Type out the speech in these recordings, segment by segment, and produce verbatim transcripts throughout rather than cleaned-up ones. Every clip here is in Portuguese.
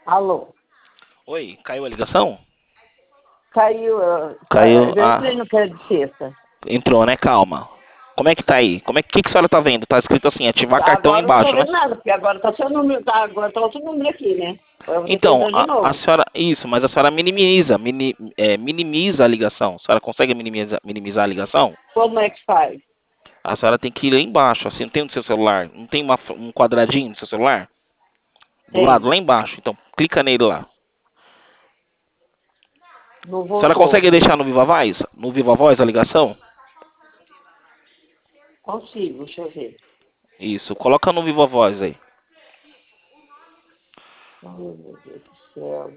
Alô? Oi, caiu a ligação? Caiu, uh, Caiu, eu ah, entrei no crédito de sexta. entrou, né? Calma. Como é que tá aí? Como é que, que a senhora tá vendo? Tá escrito assim, ativar cartão Agora eu não tô embaixo, né? vendo nada, porque agora tá seu número, tá, agora tá outro número aqui, né? Eu vou ter que Então, entrar de a, a novo. senhora, isso, mas a senhora minimiza, mini, é, minimiza a ligação. A senhora consegue minimizar, minimizar a ligação? Como é que faz? A senhora tem que ir lá embaixo, assim, não tem no seu celular? Não tem uma, um quadradinho no seu celular? Do lado, Tem, lá embaixo. Então, clica nele lá. não A senhora voltou. consegue deixar no Viva Voz? No Viva Voz a ligação? Consigo, deixa eu ver. Isso, coloca no Viva Voz aí. Ai, meu Deus do céu.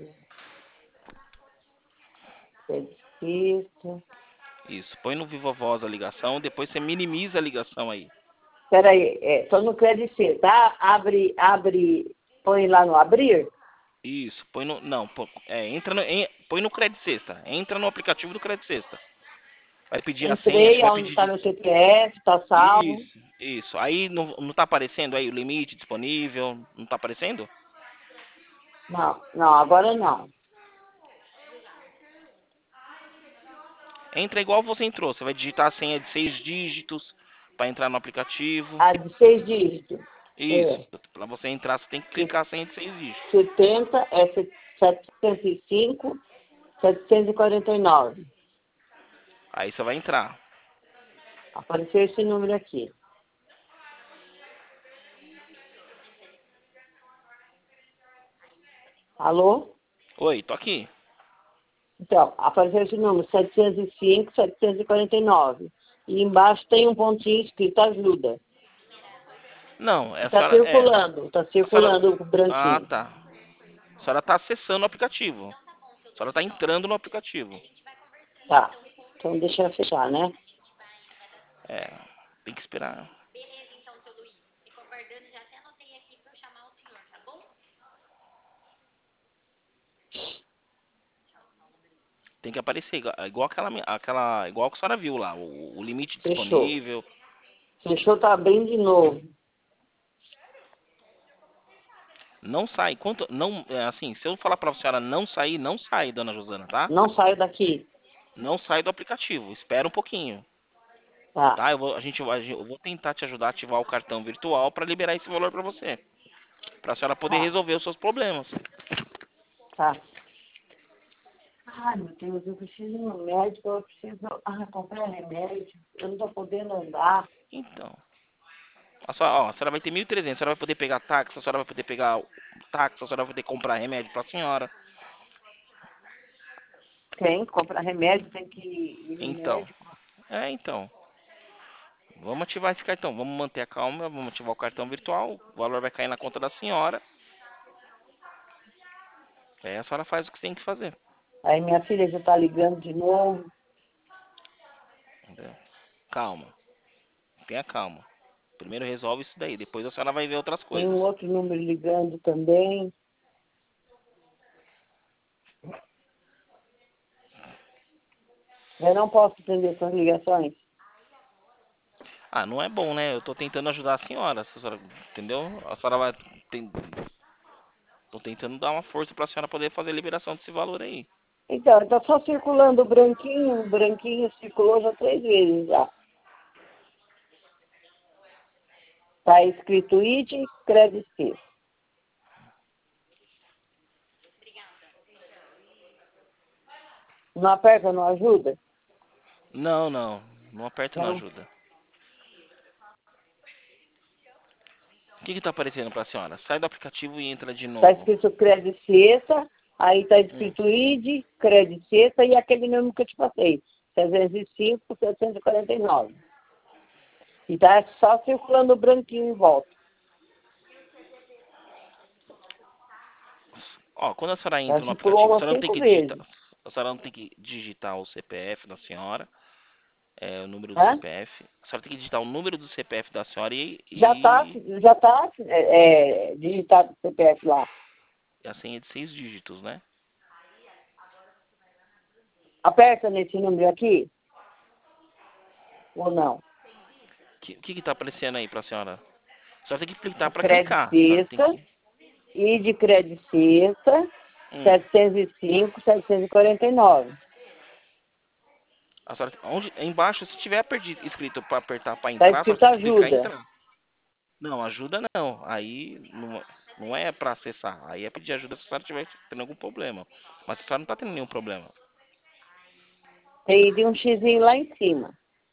Crédito de sexta. Isso, põe no Viva Voz a ligação, depois você minimiza a ligação aí. Peraí, é, tô no crédito de sexta, tá? Abre, abre, põe lá no abrir. Isso, põe no. Não, pô, é, entra no. em- põe no Credit Sexta. Entra no aplicativo do Credit Sexta. Vai pedir a senha, acho que Entrei, vai onde pedir tá de. meu C P F, tá salvo. Isso, isso. Aí não, não tá aparecendo aí o limite disponível? Não tá aparecendo? Não, não, agora não. Entra igual você entrou. Você vai digitar a senha de seis dígitos para entrar no aplicativo. A de seis dígitos. Isso. É. Para você entrar, você tem que clicar a senha de seis dígitos. setenta é setecentos e cinco, setecentos e quarenta e nove. Aí você vai entrar. Apareceu esse número aqui. Alô? Oi, tô aqui. Então, apareceu esse número, setecentos e cinco, setecentos e quarenta e nove. E embaixo tem um pontinho escrito ajuda. Não, é a Está senhora. É. circulando, está A senhora. circulando o Ah, branquinho. tá. A senhora tá acessando o aplicativo. A senhora tá entrando no aplicativo. Tá. Então deixa eu fechar, né? É, tem que esperar. Tem que aparecer, igual, igual aquela, aquela. Igual que a senhora viu lá, o, o limite Fechou. disponível. Fechou, tá abrindo de novo. Não sai. Quanto, não, é assim, se eu falar pra senhora não sair, não sai, dona Josana, tá? Não saio daqui. Não sai do aplicativo. Espera um pouquinho, Tá, tá? Eu vou, a gente, vai- eu vou tentar te ajudar a ativar o cartão virtual para liberar esse valor para você, para a senhora poder tá, resolver os seus problemas. tá. Ai, meu Deus, eu preciso ir no médico, eu preciso ah, comprar remédio. Eu não tô podendo andar. Então, a senhora, ó, a senhora vai ter mil e trezentos, a senhora vai poder pegar táxi, a senhora vai poder pegar táxi, a senhora vai poder comprar remédio para a senhora. Tem que comprar remédio, tem que ir no Então, médico. é, então. Vamos ativar esse cartão, vamos manter a calma, vamos ativar o cartão virtual, o valor vai cair na conta da senhora. Aí a senhora faz o que tem que fazer. Aí minha filha já tá ligando de novo. Entendeu? Calma, tenha calma. Primeiro resolve isso daí, depois a senhora vai ver outras Tem coisas. um outro número ligando também. Eu não posso atender suas ligações. Ah, não é bom, né? Eu tô tentando ajudar a senhora, a senhora, entendeu? A senhora vai. Tem, tô tentando dar uma força pra senhora poder fazer a liberação desse valor aí. Então, tá só circulando o branquinho, o branquinho circulou já três vezes já. Tá escrito I D, crédito C. Não aperta, não ajuda? Não, não. Não aperta não Não. ajuda. O que que tá aparecendo pra senhora? Sai do aplicativo e entra de Tá novo. escrito crédito cesta, aí tá Hum. escrito I D, crédito cesta e aquele mesmo que eu te passei. trezentos e cinco, setecentos e quarenta e nove. E tá só circulando o branquinho em volta. Ó, quando a senhora Já entra no circulou aplicativo, a umas senhora não tem cinco que digitar. vezes. A senhora não tem que digitar o C P F da senhora, é, o número do Hã? C P F. A senhora tem que digitar o número do C P F da senhora e, Já tá, e já tá é, é, digitado o C P F lá. a senha de seis dígitos, né? Aperta nesse número aqui? Ou não? O que, que que tá aparecendo aí pra senhora? A senhora tem que clicar O pra crédito clicar. A senhora tem cesta, que. I de crédito sexta, Hum. setecentos e cinco, setecentos e quarenta e nove. A senhora, onde, embaixo, se tiver perdido, escrito para apertar para Está entrar, a senhora escrito tem que clicar em ajuda. entrar. Não, ajuda não. Aí não, não é para acessar. Aí é pedir ajuda se a senhora tiver tendo algum problema. Mas a senhora não está tendo nenhum problema. Tem de um xizinho lá em cima.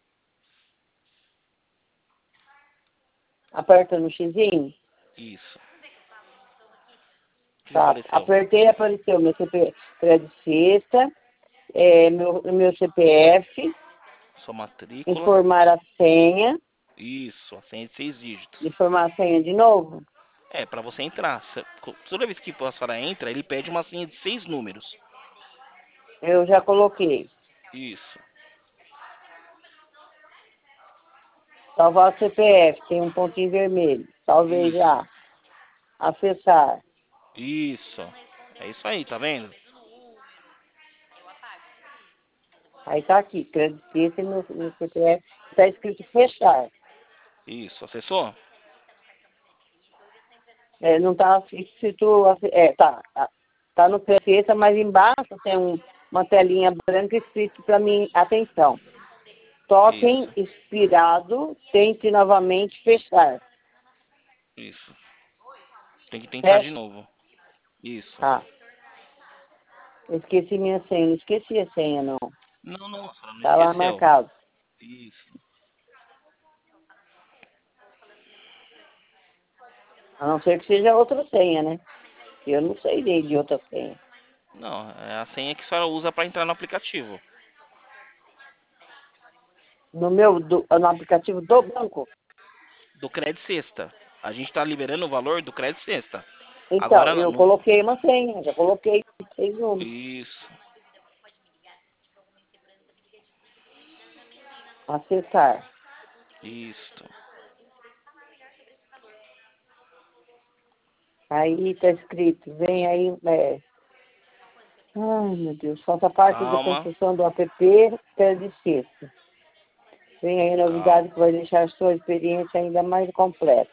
Aperta no xizinho. Isso. O que Tá. apareceu? Apertei, apareceu meu C P F, crédito sexta, é, meu, meu C P F, Sua matrícula. informar a senha, Isso, a senha de seis dígitos. informar a senha de novo. É, para você entrar. Se- Toda vez que a senhora entra, ele pede uma senha de seis números. Eu já coloquei. Isso. Salvar o C P F, tem um pontinho vermelho. Salvei Isso. já. Acessar. Isso. É isso aí, tá vendo? Aí tá aqui, crédito sexta e meu, meu C P F. Está escrito fechar. Isso. Acessou? É, não tá escrito. É, tá. Tá, tá no crédito sexta, mas embaixo tem um, uma telinha branca escrito para mim, atenção. Totem Isso. expirado, tente novamente fechar. Isso. Tem que tentar de Fecha. novo. Isso. Ah, eu esqueci minha senha. Não esqueci a senha, não. Não, não, a senhora não Tá lá esqueceu. marcado. Isso. A não ser que seja outra senha, né? Eu não sei de de outra senha. Não, é a senha que a senhora usa para entrar no aplicativo. No meu, do, no aplicativo do banco. Do crédito sexta. A gente está liberando o valor do crédito sexta. Então, Agora eu no. coloquei uma senha. Já coloquei seis números. Isso. Acessar. Isso. Aí tá escrito, vem aí, é... Ai, meu Deus, falta parte da Calma. construção do app crédito sexta. Vem aí Calma. novidade que vai deixar a sua experiência ainda mais completa.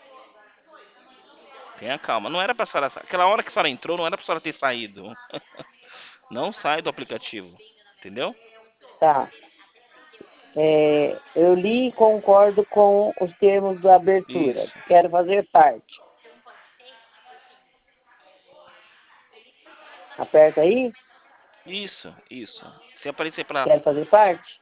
Tenha calma. Não era pra senhora. Aquela hora que a senhora entrou, não era pra senhora ter saído. Não sai do aplicativo. Entendeu? Tá. É, eu li e concordo com os termos da abertura. Isso. Quero fazer parte. Aperta aí. Isso, isso. Se aparecer pra. Quero fazer parte.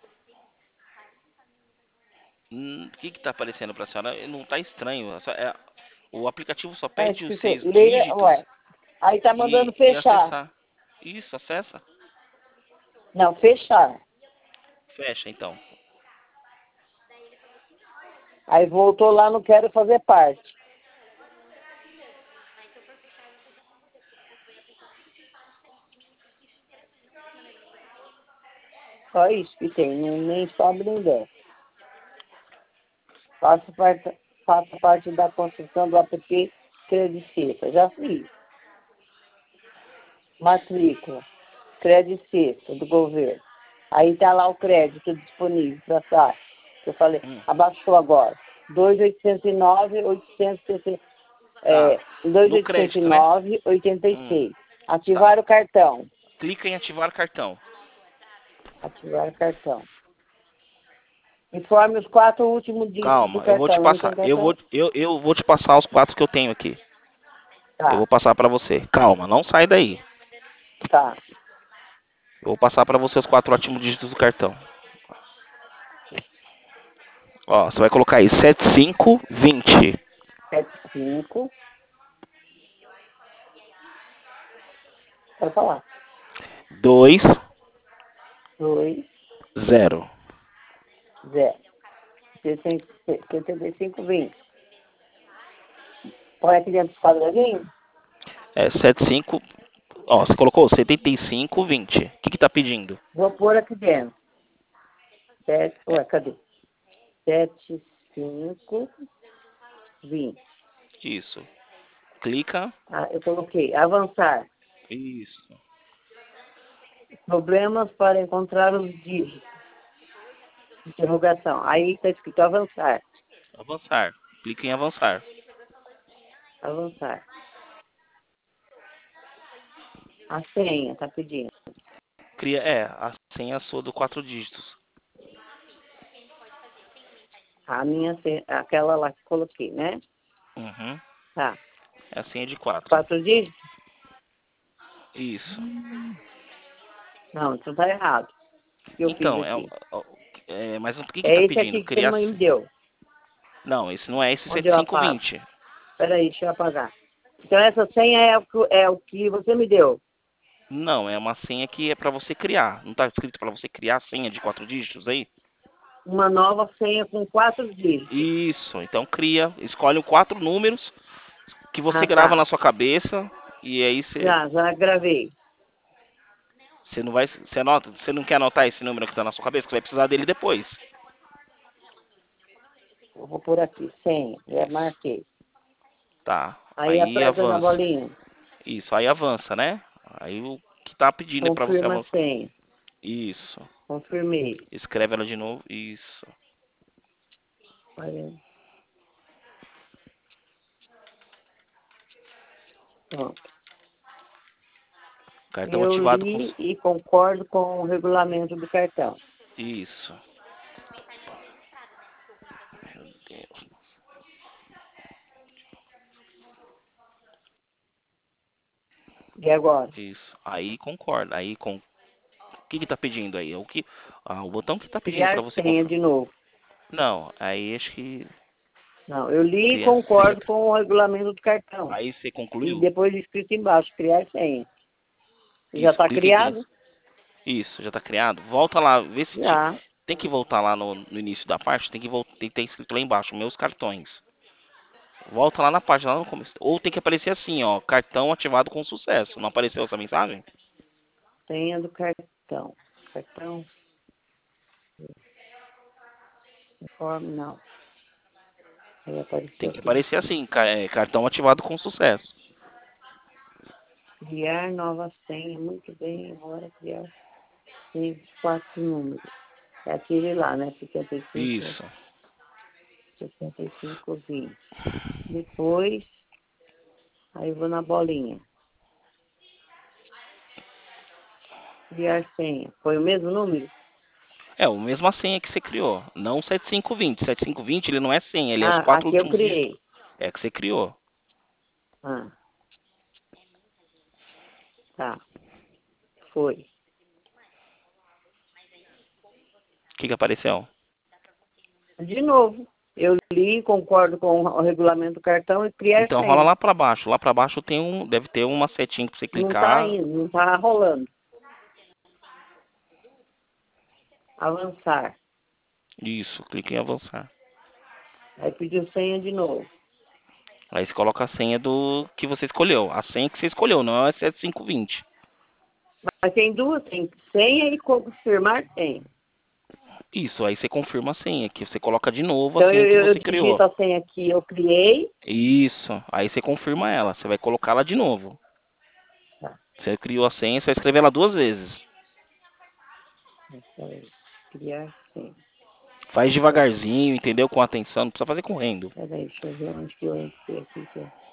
Hum, O que que tá aparecendo pra senhora? Não tá estranho. Só- é- O aplicativo só Tá pede os escrito, seis leia, dígitos ué. Aí tá mandando e, e fechar. acessar. Isso, acessa. Não, fechar. Fecha então. Aí voltou lá no quero fazer parte. Só isso que tem, não, nem sobe nem desce. Faça parte, faça parte da construção do app Crédito Sexta. Já fiz. Matrícula. Crédito Sexta do governo. Aí tá lá o crédito disponível para taxa. Eu falei, Hum, abaixou agora. dois mil oitocentos e nove, oitocentos e sessenta, tá. é, dois mil No oitocentos e crédito, né? nove, oitenta e Hum, seis. tá. Ativar o cartão. Clica em ativar cartão. Ativar o cartão. Informe os quatro últimos dígitos do Calma, eu vou te cartão. Eu não tenho passar. Eu vou, cartão? eu, eu vou te passar os quatro que eu tenho aqui. Eu Tá, vou passar pra você. Calma, não sai daí. tá. Eu vou passar pra você os quatro últimos dígitos do cartão. Ó, você vai colocar aí setenta e cinco vinte Sete cinco. Pode falar. dois Dois, zero. zero. setenta e cinco, vinte. Põe aqui dentro dos quadradinhos? É setenta e cinco. Ó, você colocou setenta e cinco vinte. O que que tá pedindo? Vou pôr aqui dentro. Sete, É, ué, cadê? Sete, cinco, vinte. isso. Clica. Ah, eu coloquei. Avançar. Isso. Problemas para encontrar os dígitos. Interrogação. Aí está escrito avançar. Avançar. Clica em avançar. Avançar. A senha, tá pedindo. Cria, é, a senha sua do quatro dígitos. A minha senha, aquela lá que coloquei, né? Uhum. Tá. É a senha de quatro. Quatro dígitos? Isso. Não, isso tá errado. Que eu Então, fiz é, aqui. é, mas o que que tá É esse pedindo? aqui que você Criar... me deu. Não, esse não é esse Onde eu apago? setenta e cinco vinte. Peraí, deixa eu apagar. Então essa senha é o que, é o que você me deu. Não, é uma senha que é pra você criar. Não tá escrito pra você criar a senha de quatro dígitos aí? Uma nova senha com quatro dígitos. Isso, então cria, escolhe os quatro números que você Ah, grava tá. na sua cabeça e aí você, Já, já gravei. você não vai, você anota, você não quer anotar esse número que tá na sua cabeça, que você vai precisar dele depois. Eu vou por aqui, senha. Já marquei. Tá, Aí aí aperta na avança. bolinha. Isso, aí avança, né? Aí o que tá pedindo é pra você Confirma a avançar. senha. Isso. Confirmei. Escreve ela de novo. Isso. Olha. Pronto. Cartão Eu ativado com. li e concordo com o regulamento do cartão. Isso. Meu Deus. E agora? Isso. Aí concorda. Aí com. O que que tá pedindo aí? O que. Ah, o botão que tá pedindo pra Criar você senha confirmar. de novo. Não, aí acho que. Não, eu li e Cria. concordo com o regulamento do cartão. Aí você E concluiu? depois escrito embaixo, criar senha. Já Isso, está clique em. criado? Isso, já tá criado. Volta lá, vê se te- Já. tem que voltar lá no, no início da parte, tem que voltar, tem que ter escrito lá embaixo, meus cartões. Volta lá na página, lá no começo. Ou tem que aparecer assim, ó, cartão ativado com sucesso. Não apareceu essa mensagem? Senha do cartão. Cartão. Informe, não. Aí Tem apareceu que aqui. aparecer assim, ca- é, cartão ativado com sucesso. Criar nova senha. Muito bem. Agora criar senha de quatro números. É aquele lá, né? setenta e cinco, Isso. setenta e cinco, vinte. Depois, aí eu vou na bolinha. Criar senha. Foi o mesmo número? É, a mesma senha que você criou. Não o setenta e cinco vinte. setenta e cinco vinte ele não é senha, ele é os Ah, quatro aqui eu últimos dígitos. criei. É que você criou. Ah, tá. Foi. O que que apareceu? De novo, eu li, concordo com o regulamento do cartão e criar Então rola senha. lá pra baixo. Lá pra baixo tem um, deve ter uma setinha pra você Não está clicar. indo, não está rolando. Avançar. Isso, clique em avançar. Aí pediu senha de novo. Aí você coloca a senha do que você escolheu. A senha que você escolheu, não é o setenta e cinco vinte. Mas tem duas, tem senha e confirmar senha. Isso, aí você confirma a senha, que você coloca de novo a Então senha eu, que eu você criou. digito a senha que eu criei. Isso, aí você confirma ela, você vai colocá-la de novo. Tá, Você criou a senha, você vai escrever ela duas vezes. peraí. Criar senha. Faz devagarzinho, entendeu? Com atenção, não precisa fazer correndo. Peraí, deixa eu ver onde que eu entrei aqui. Que eu...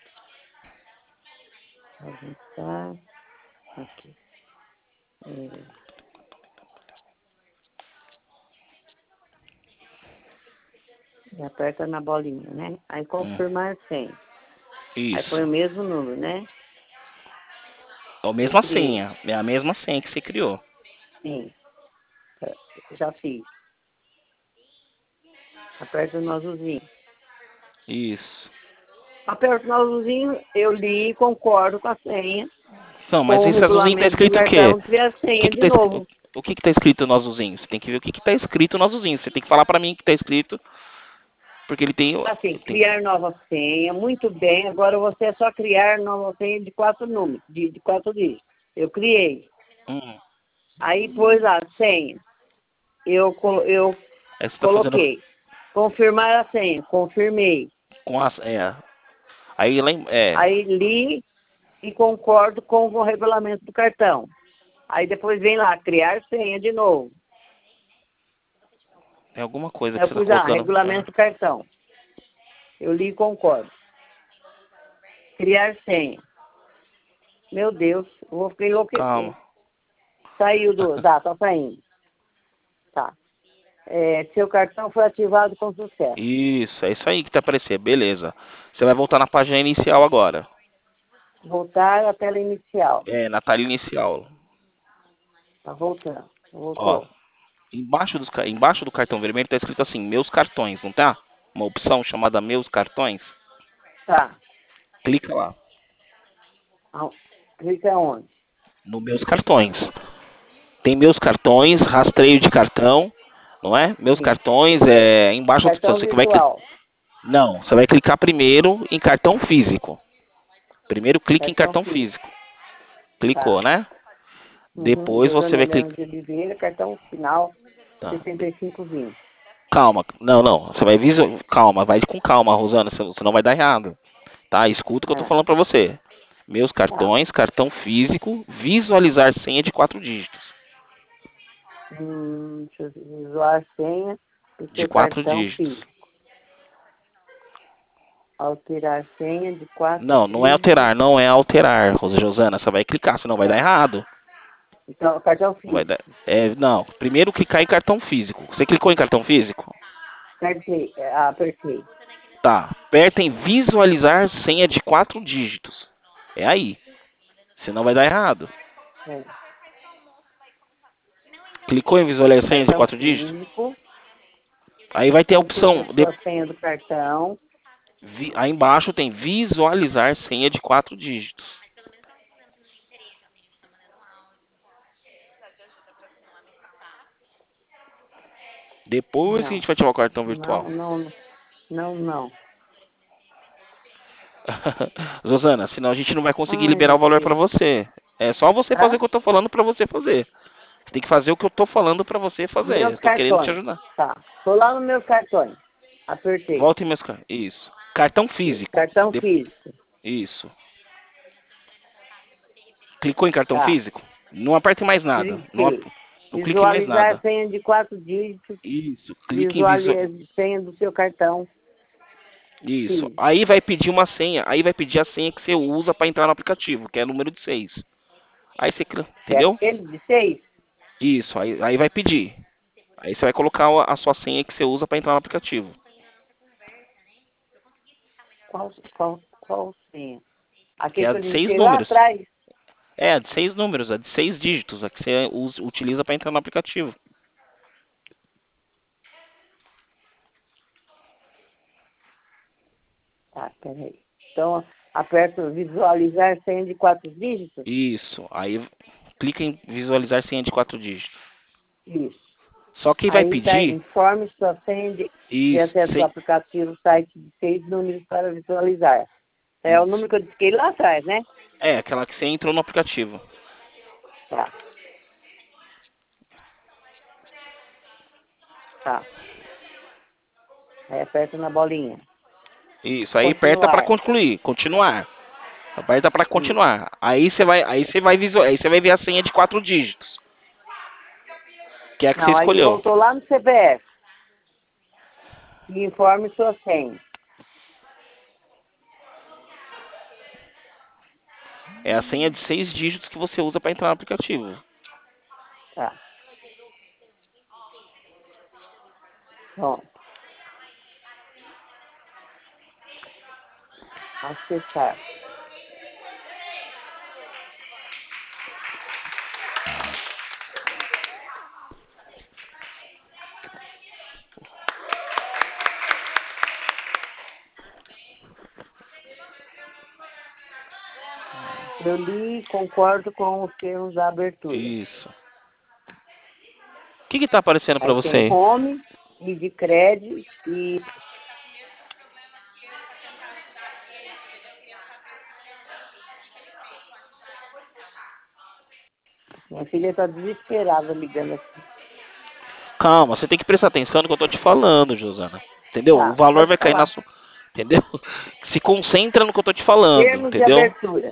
Avançar. Aqui. É, e aperta na bolinha, né? Aí Hum, confirmar senha. Aí põe isso. o mesmo número, né? É a Eu mesma criei. senha, é a mesma senha que você criou. Sim, tá, já fiz. Aperta o nozozinho. Isso. Aperto o nozozinho, eu li e concordo com a senha, Não, mas com o esse azulzinho tá regulamento do escrito o quê? cartão, cria a O que senha que de tá, escri- novo. o que que tá escrito no azulzinho? Você tem que ver o que que tá escrito no azulzinho. Você tem que falar pra mim o que tá escrito, porque ele tem... Assim, tem... criar nova senha, muito bem. Agora você é só criar nova senha de quatro números, de, de quatro dígitos. Eu criei. Hum. Aí pôs a senha. Eu, colo- eu Aí você tá fazendo coloquei. Confirmar a senha. Confirmei. com as... É. Aí lá em... É. Aí li e concordo com o regulamento do cartão. Aí depois vem lá, criar senha de novo. Tem alguma coisa Aí que eu você tá pus lá, colocando... regulamento do cartão. Eu li e concordo. Criar senha. Meu Deus, eu vou ficar enlouquecer. Calma. Saiu do... Tá, tá saindo. Tá. É, seu cartão foi ativado com sucesso. Isso, é isso aí que tá aparecendo. Beleza. Você vai voltar na página inicial agora. Voltar à tela inicial. É, na tela inicial. Tá voltando. Ó, Voltou. embaixo, dos, ca- embaixo do cartão vermelho tá escrito assim, meus cartões, não tá? Uma opção chamada meus cartões. Tá. Clica lá. Ah, clica onde? No meus cartões. Tem meus cartões, rastreio de cartão, não é? Meus Sim. cartões, é embaixo Cartão você que vai cli- virtual. Não, você vai clicar primeiro em cartão físico. Primeiro clique em Cartão cartão físico. físico. Clicou, Tá. né? Uhum. Depois você Josana vai Helena clicar. de Oliveira, cartão final Tá. sessenta e cinco vinte. Calma, não, não. Você vai visual... Calma, vai com calma, Rosana, sen- senão vai dar errado. Tá? Escuta o que eu tô É. falando pra você. Meus Tá. cartões, cartão físico, visualizar senha de quatro dígitos. Hum, deixa eu visualizar a senha do De seu quatro cartão dígitos. físico. Alterar senha de quatro Não, não é dígitos. alterar, não é alterar, Rosa Josana. Você vai clicar, senão vai dar errado. Então, cartão Vai físico. dar... é, não, primeiro clicar em cartão físico. Você clicou em cartão físico? Apertei. É, ah, apertei. Tá. Aperta em visualizar senha de quatro dígitos. É aí. Senão vai dar errado. É. Clicou em visualizar senha de Cartão quatro dígitos? físico. Aí vai ter a Confirme opção. a De... sua senha do cartão. vi- Aí embaixo tem visualizar senha de quatro dígitos. Depois que a Não. gente vai ativar o cartão Não, virtual. não, não, não. Rosana, senão a gente não vai conseguir Ai, liberar o meu valor pra Deus. você. É só você fazer o Hã? que eu tô falando pra você fazer. Você tem que fazer o que eu tô falando pra você fazer. Meus Eu tô querendo te cartões. ajudar. Tá. Tô lá nos meus cartões. Apertei. Volta em meus cartões. Isso. Cartão Isso. físico. Cartão De- físico. Isso. Clicou em cartão Tá. físico? Não aperte mais nada. Não, Cliquei. ap- não clique em mais Visualizar a nada. senha de quatro dígitos. Isso. Clique em visual. Visualize a senha do seu cartão Isso. físico. Aí vai pedir uma senha. Aí vai pedir a senha que você usa para entrar no aplicativo, que é o número de seis. Aí você, cli- É entendeu? aquele de seis? Isso. Aí, aí vai pedir. Aí você vai colocar a a sua senha que você usa para entrar no aplicativo. Qual, qual, qual senha? Que é Aquele a que eu de seis digitei lá números. atrás. É, a de seis números, a de seis dígitos, a que você usa, utiliza para entrar no aplicativo. Tá, peraí. Então, aperto visualizar senha de quatro dígitos? Isso. Aí clica em visualizar senha de quatro dígitos. Isso. Só que vai Aí tá, pedir. informe sua senha de, de Isso. acesso ao se- aplicativo site de seis números para visualizar. É o isso. número que eu disquei lá atrás, né? É, aquela que você entrou no aplicativo. Tá, tá. Aí aperta na bolinha. Isso. Aí aperta para Continuar. concluir, continuar. Aperta para Isso. continuar. Aí você vai, aí você vai visual, aí você vai ver a senha de quatro dígitos, que é a que você Não, aí escolheu. voltou lá no C P F. E informe sua senha. É a senha de seis dígitos que você usa para entrar no aplicativo. Tá. Pronto. Acessar. Eu li e concordo com os termos da abertura. Isso. O que que tá aparecendo para Aí tem você? home e de crédito e minha filha está desesperada ligando aqui. Calma, você tem que prestar atenção no que eu tô te falando, Josana. Entendeu? O Tá, valor pode vai cair na falar. sua. Entendeu? Se concentra no que eu tô te falando, Termos de entendeu? abertura.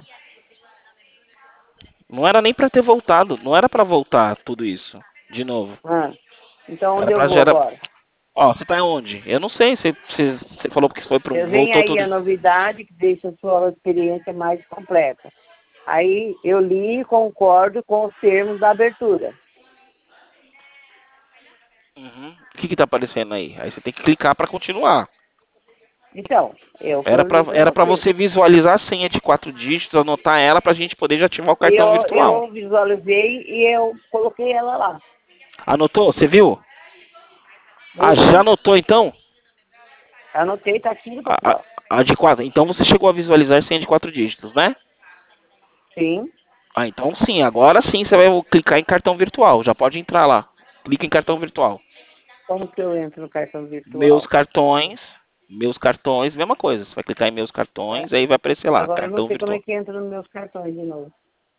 Não era nem para ter voltado, não era para voltar tudo isso de novo. Ah, então Era onde eu para vou gerar. agora? Ó, você tá onde? Eu não sei, você, você, você falou que foi pro. Eu venho Voltou aí tudo a isso. novidade que deixa a sua experiência mais completa. Aí eu li e concordo com os termos da abertura. Uhum. O que que tá aparecendo aí? Aí você tem que clicar para continuar. Então, eu Era li para para era para você. você visualizar a senha de quatro dígitos, anotar ela para a gente poder já ativar o E cartão eu, virtual. eu visualizei e eu coloquei ela lá. Anotou? Você viu? Eu Ah, já vi. anotou então? Anotei, tá aqui no A, a, papel. a de quatro. Então você chegou a visualizar a senha de quatro dígitos, né? Sim. Ah, então sim. Agora sim você vai clicar em cartão virtual. Já pode entrar lá. Clica em cartão virtual. Como que eu entro no cartão Meus virtual? cartões. Meus cartões, mesma coisa. Você vai clicar em meus É. cartões, aí vai aparecer lá, Agora eu não cartão sei como é virtual. que entra nos meus cartões de novo.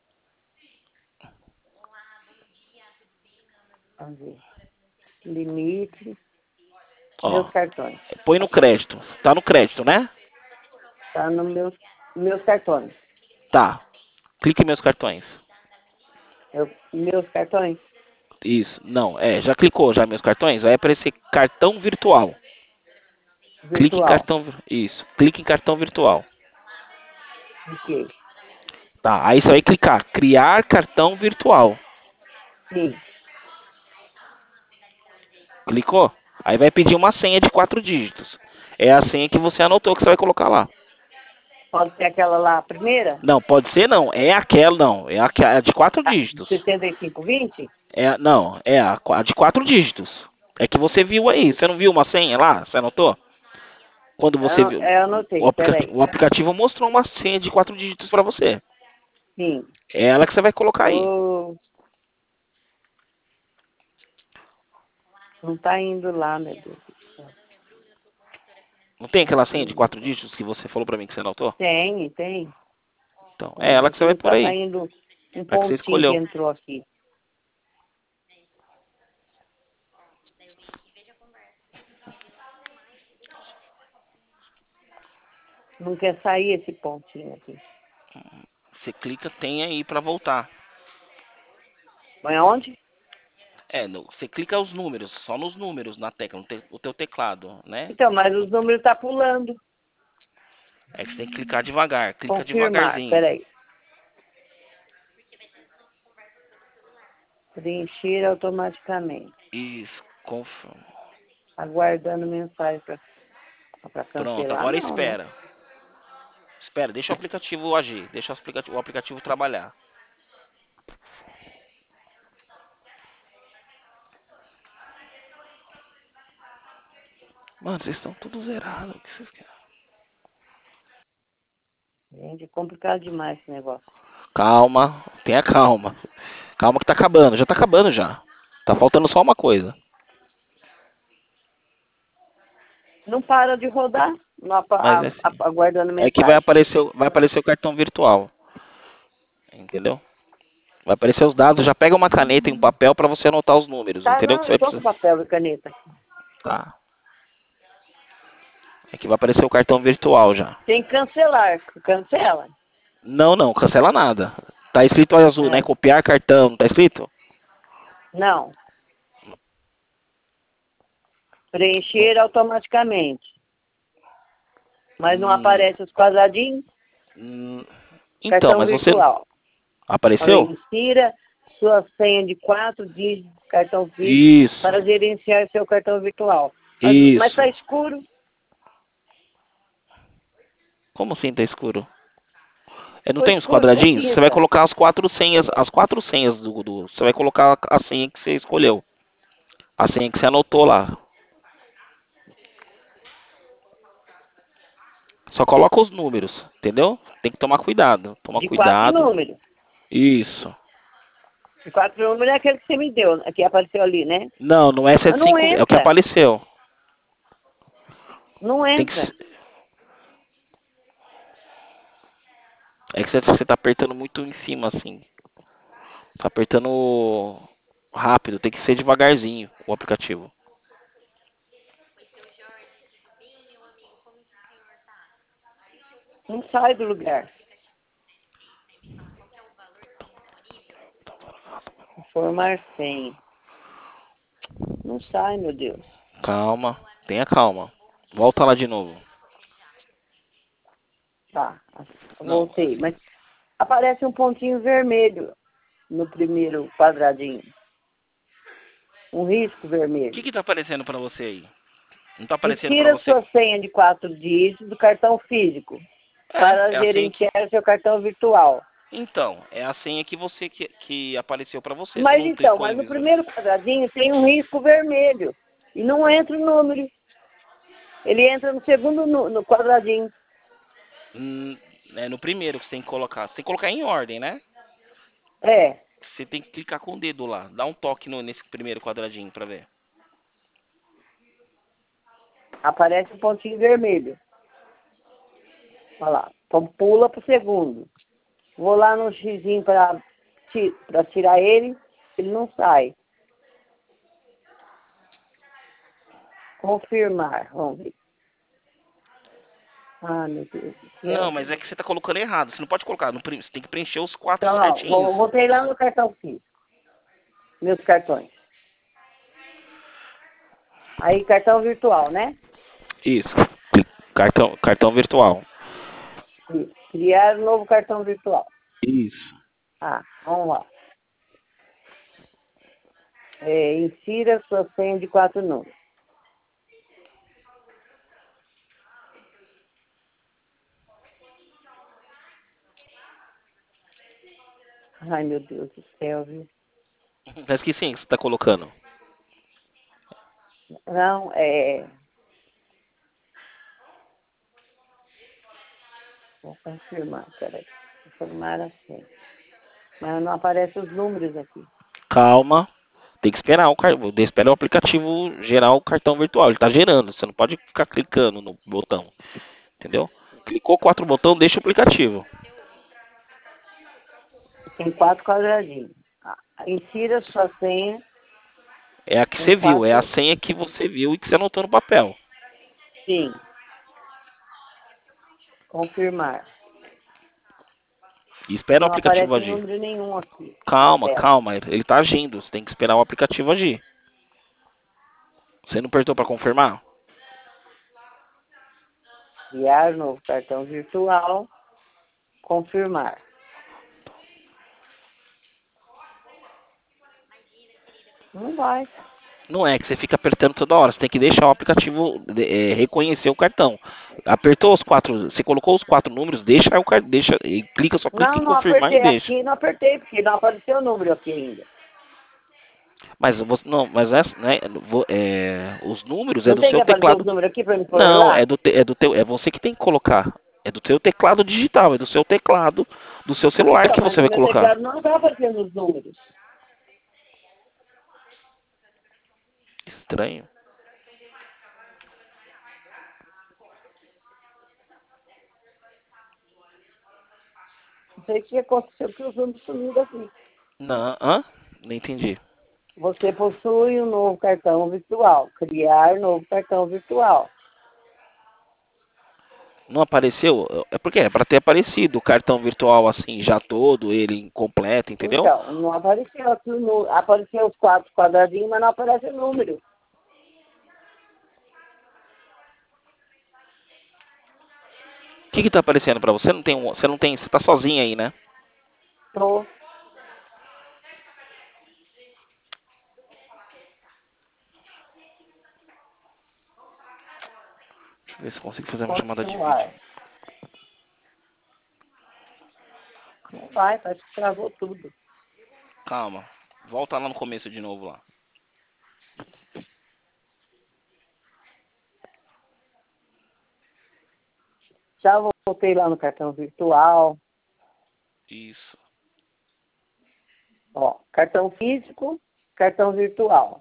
Vamos ver. Limite. Ó, Meus cartões. põe no crédito. Tá no crédito, né? Tá nos meus, meus cartões. Tá. Clique em meus cartões. Eu, meus cartões? Isso. Não, é, já clicou já em meus cartões? Vai aparecer cartão virtual. Clique em Virtual. cartão, isso. Clique em cartão virtual. Ok. Tá, aí você vai clicar criar cartão virtual. Sim. Clicou? Aí vai pedir uma senha de quatro dígitos. É a senha que você anotou que você vai colocar lá. Pode ser aquela lá, a primeira? Não, pode ser não. É aquela não. É a que- a de quatro A dígitos. setenta e cinco vinte? É, não, é a, a de quatro dígitos. É que você viu aí. Você não viu uma senha lá? Você anotou? Quando você Eu, viu, eu o anotei, aplicativo, peraí. o aplicativo mostrou uma senha de quatro dígitos para você. Sim. É ela que você vai colocar aí. Oh, não tá indo lá, meu Deus do céu. Não tem aquela senha de quatro dígitos que você falou para mim que você anotou? Tem, tem. Então, é Mas ela que você aqui vai não por tá aí. saindo um A que você pontinho que escolheu. entrou aqui. Não quer sair esse pontinho aqui. Você clica, tem aí para voltar. Mas aonde? É, no, você clica os números, só nos números na tecla, no te, o teu teclado, né? Então, mas os números tá pulando. É que você tem que clicar devagar, clica Confirmar, devagarzinho. peraí. Preencher automaticamente. Isso, confirma. Aguardando mensagem para Pronto, cancelar, agora não, né? espera. Espera, deixa o aplicativo agir, deixa o aplicativo, o aplicativo trabalhar. Mano, vocês estão tudo zerados. O que vocês querem? Gente, é complicado demais esse negócio. Calma, tenha calma. Calma que tá acabando, já tá acabando já. Tá faltando só uma coisa. Não para de rodar, não apa- Mas a- é a- assim. aguardando É que vai mensagem. aparecer, o- vai aparecer o cartão virtual. Entendeu? Vai aparecer os dados, já pega uma caneta e um papel para você anotar os números, Tá, entendeu? Que não, você eu vai tô com precisar. papel e caneta. Tá. É que vai aparecer o cartão virtual já. Tem que cancelar, cancela. Não, não, cancela nada. Tá escrito azul, né? É. Copiar cartão, não tá escrito? Não, Não. preencher automaticamente. Mas não Hum, aparece os quadradinhos, hum, então, cartão mas você virtual. Olha, apareceu? insira sua senha de quatro dígitos do cartão Visa Isso, para gerenciar seu cartão virtual. Mas, mas isso. tá escuro? Como assim tá escuro? É, não Ficou tem os escuro sua quadradinhos? Você vai tinta. colocar as quatro senhas, as quatro senhas do, do, você vai colocar a senha que você escolheu, a senha que você anotou lá. Só coloca os números, entendeu? Tem que tomar cuidado, toma De quatro cuidado. números. Isso. De quatro números é aquele que você me deu, que apareceu ali, né? Não, não é Mas não setenta e cinco, é o que entra. apareceu. Não Tem que entra. ser- é que você, você tá apertando muito em cima assim. Tá apertando rápido, tem que ser devagarzinho o aplicativo. Não sai do lugar. Informar senha. Não sai, meu Deus. Calma, tenha calma. Volta lá de novo. Tá, Não, voltei. Mas aparece um pontinho vermelho no primeiro quadradinho. Um risco O vermelho. que que tá aparecendo para você aí? Não tá aparecendo para Insira você? sua senha de quatro dígitos do cartão físico É, para é a senha que... gerenciar seu cartão virtual. Então, é a senha que você que, que apareceu para você. Mas Você não então, clicou mas em no visual. primeiro quadradinho tem um risco vermelho. E não entra o número. Ele entra no segundo no, no quadradinho. Hum, é no primeiro que você tem que colocar. Você tem que colocar em ordem, né? É, Você tem que clicar com o dedo lá. Dá um toque no, nesse primeiro quadradinho para ver. aparece um pontinho vermelho. Olha lá. Então pula para o segundo. Vou lá no xizinho para tirar ele. Ele não sai. Confirmar. Vamos ver. Ah, meu Deus do Não, céu. mas é que você tá colocando errado. Você não pode colocar. No, prim- você tem que preencher os quatro Então, ó, certinhos. vou, voltei lá no cartão físico. Meus cartões. Aí, cartão virtual, né? Isso. Cartão, cartão virtual. Isso. Criar um novo cartão virtual. Isso. Ah, vamos lá. É, insira sua senha de quatro números. Ai, meu Deus do céu, viu? Mas que sim que você tá colocando? Não, é... Vou confirmar, peraí. Confirmar a senha. Mas não aparecem os números aqui. Calma. Tem que esperar o cartão. Espera o aplicativo gerar o cartão virtual. Ele tá gerando. Você não pode ficar clicando no botão. Entendeu? Clicou quatro botão, deixa o aplicativo. Tem quatro quadradinhos. Ah, insira sua senha É a que com você viu. É a quatro... senha que você viu e que você anotou no papel. Sim. Confirmar. E espera o Não aplicativo aparece agir. número nenhum aqui na Calma, tela. calma. Ele tá agindo. Você tem que esperar o aplicativo agir. Você não apertou para confirmar? Criar novo cartão virtual. Confirmar. Não vai. Não é que você fica apertando toda hora. Você tem que deixar o aplicativo é, reconhecer o cartão. Apertou os quatro, você colocou os quatro números, deixa o cartão, deixa, e clica, só clica Não, em não confirmar e apertei deixa. aqui, não apertei, porque não apareceu o número aqui ainda. Mas você não, mas essa, né, vo- é, os números é Não do tem que seu aparecer os teclado. números aqui para me pôr Não, lá? é do te- é do teu, é você que tem que colocar. É do seu teclado digital, é do seu teclado, do seu celular Então, que mas você no vai meu colocar. teclado não está aparecendo os números. Estranho. Não sei o que aconteceu, porque os números sumiram daqui. Não, hã? Não entendi. Você possui um novo cartão virtual. Criar novo cartão virtual. Não apareceu? É porque é para ter aparecido o cartão virtual assim, já todo, ele completo, entendeu? Então, não apareceu aqui o número. Apareceu os quatro quadradinhos, mas não aparece o número. O que que tá aparecendo para você? Não tem um, você não tem, você tá sozinha aí, né? Tô. Deixa eu ver se eu consigo fazer uma chamada de vídeo. Continuar. Não vai, parece que travou tudo. Calma. Volta lá no começo de novo lá. Já voltei lá no cartão virtual. Isso. Ó, cartão físico, cartão virtual.